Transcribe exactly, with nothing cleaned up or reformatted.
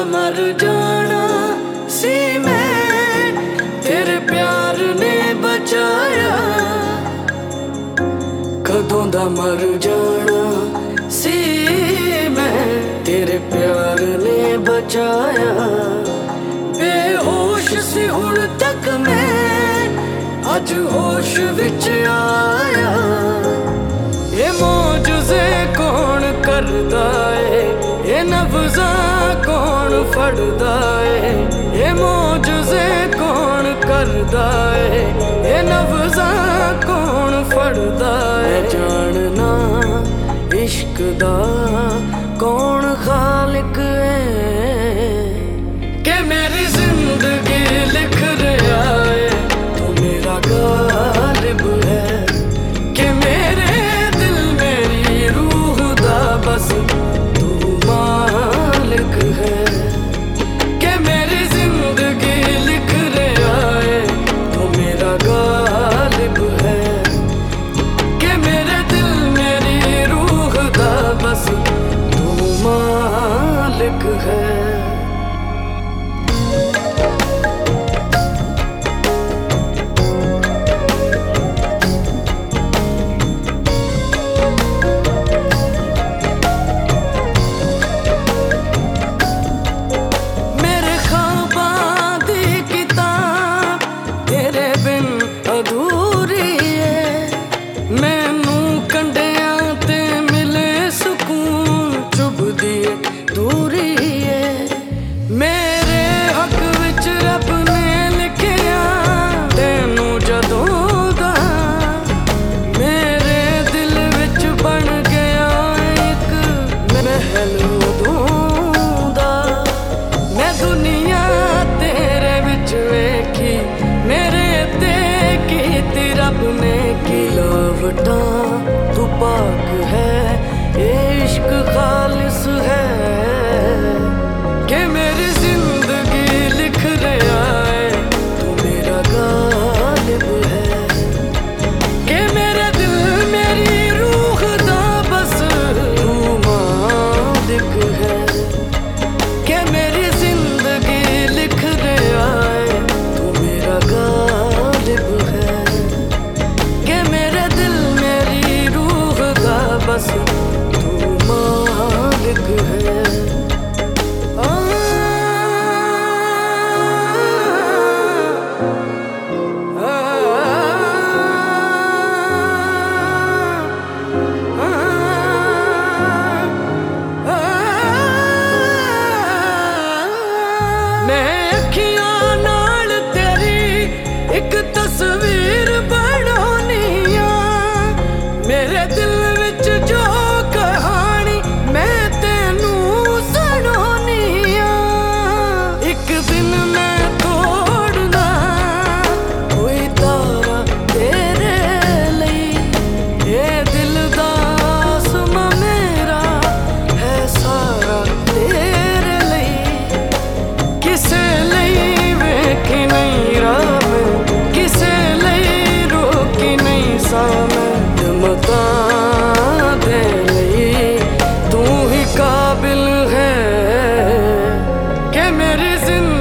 मर जाना सी मैं, तेरे प्यार ने बचाया। कदों दा मर जाना सी मैं, तेरे प्यार ने बचाया। बेहोश सी हुण तक मैं, अज होश विच आया। ये मौजूज़े कौन करदा है, ये नब्ज़ां कौन फड़दा है। ये मौजूज़े कौन करदा है, ये नब्ज़ां कौन फड़दा है। जानना इश्क दा कौन खालिक है, कि मेरी जिंदगी लिख रहा है तो मेरा गालिब है। कि मेरे दिल मेरी रूह दा बस तू मालिक है। कि मेरी जिंदगी लिख रहा है तो मेरा गालिब है। कि मेरे दिल मेरी रूह दा बस तू मालिक है। तू पाक है, ये इश्क खालिस है। कि मेरी जिंदगी लिख रहा है तो मेरा गालिब है। कि मेरे दिल मेरी रूह दा बस तू मालिक है। कि मेरी जिंदगी लिख रहा है तो मेरा गालिब है। कि मेरे दिल मेरी रूह दा बस तू मालिक है। मैं अखियां नाल तेरी एक तस्वीर बनानी आ। मेरे दिल विच जो कहानी मैं तेनू सुनानी आ। एक दिन मैं तोड़ना कोई तारा तेरे लई, ये दिल दा आसमां मेरा है सारा तेरे लई। किसे लई वेखी नहीं राह मैं, किसे लई रोकी नहीं सा मैं। मता दे लई तू ही काबिल है। कि मेरी जिंदगी